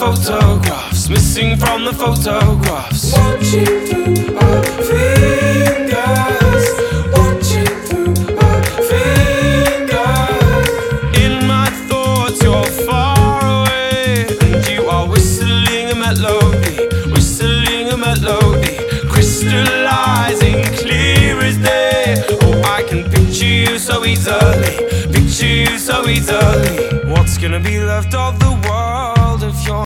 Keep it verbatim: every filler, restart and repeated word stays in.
photographs, missing from the photographs. Watching through our fingers, watching through our fingers. In my thoughts you're far away, and you are whistling a melody, whistling a melody, crystallizing clear as day. Oh, I can picture you so easily, picture you so easily. What's gonna be left of the world?